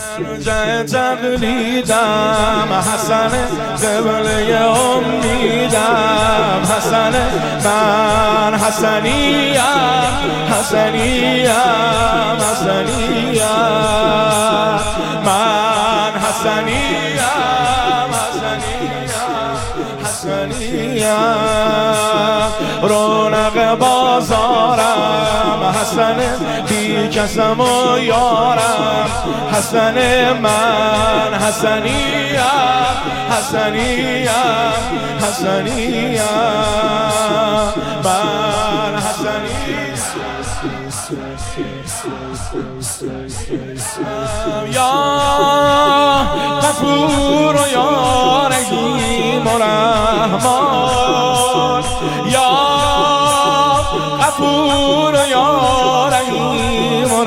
مرجع تقلیدم حسن قبله امیدم حسن من حسنیم حسنیم حسنیم من حسنیم حسنیم حسنیم رونق بازارم حسن بی کسم و یارم حسن من حسنیم حسنیم حسنیم من حسنیم یا غفور و یا رحیم و رحمان یا غفور و یا رحیم و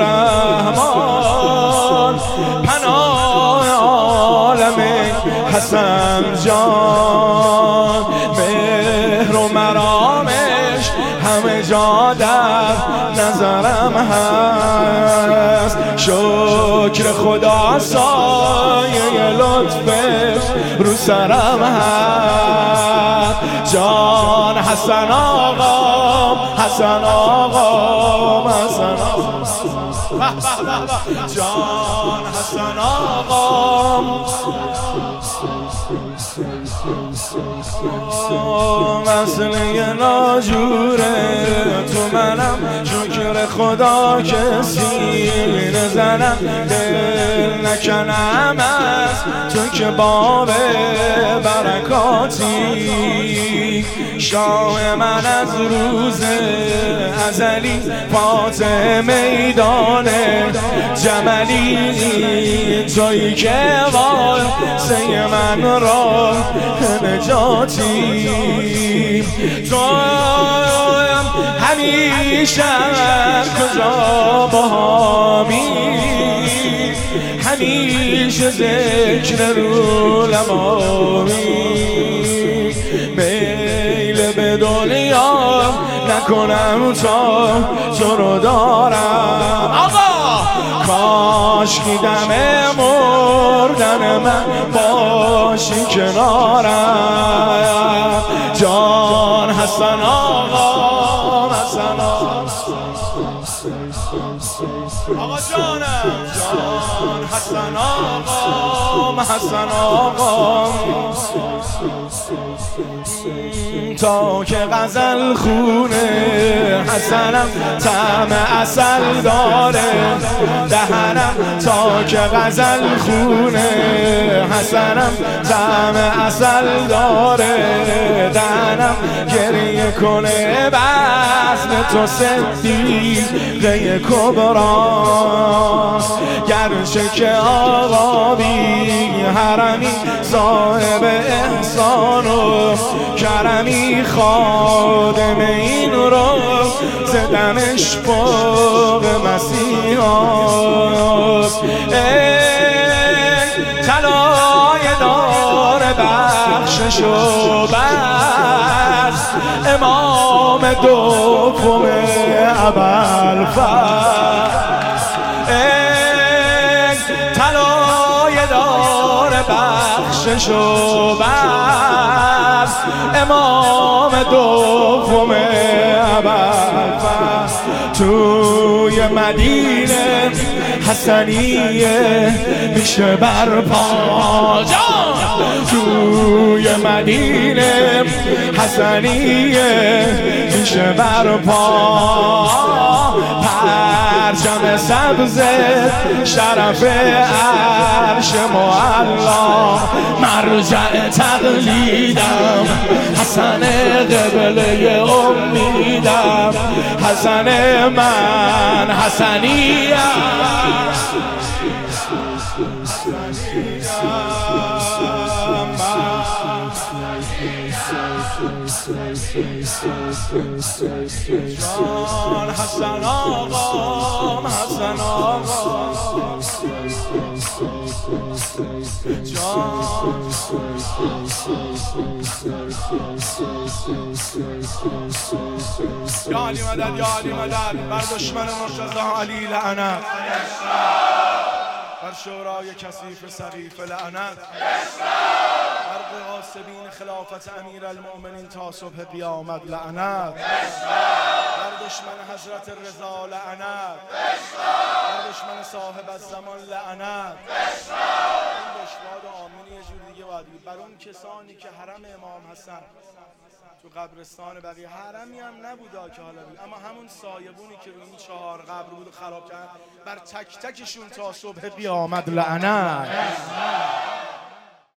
رحمان پناه عالم حسن جان مهر و مرامش همه جا در نظرم هست شکر خدا سایه لطفش رو سرم هست جان حسن آقام حسن آقام حسن آقام جان حسن آقام مسئله ناجوره تو منم شکر خدا کسی نزنم دل نکنم از تو که باب برکاتی شاه من از روز ازلی فاتح میدان جملی تویی که واسه من را نجاتی تو همیشه کجا باهمی همیشه ذکر رو لبامی میل به دنیا نکنم تا تو رو دارم آقا کاش که دم مردن من باشی کنارم جان حسن آقا حسن آقا جانم جان حسن آقا حسن آقا تا که غزل خونه حسنم طعم عسل داره دهنم تا که غزل خونه حسنم طعم عسل داره دهنم گریه کنه بزم تو صدیقه کبراست گرچه که آقا بی حرمی صاحب احسان و کرمی خادم این رو زدمش فوق مسیحاست طلای دار بخشش و بس امام دوم ابوالفضل طلای دار بخشش و بس امام دوم ابوالفضل توی مدینه حسنیه میشه برپا توی مدینه حسنیه میشه برپا پرچم سبز شرف عرش معلا مرجع تقلیدم حسن قبله امیدم حسن من حسنیم جان حسن آقام حسن آقام جان یا علی مدد یا علی مدد بر دشمن مرتضی علی لعنت بر شورای کثیف سقیف لعنت، بر غاصبین خلافت امیرالمؤمنین تا صبح قیامت لعنت، بر دشمن حضرت رضا لعنت، بر دشمن صاحب الزمان لعنت. این بشواد و آمین یه جور دیگه باید بگید. بر اون کسانی که حرم امام حسن تو قبرستان بقیه، حرمی هم نبودا که حالا بید، اما همون سایبونی که روی این 4 قبر بود خراب کرد، بر تک تکشون تا صبح قیامت لعنت.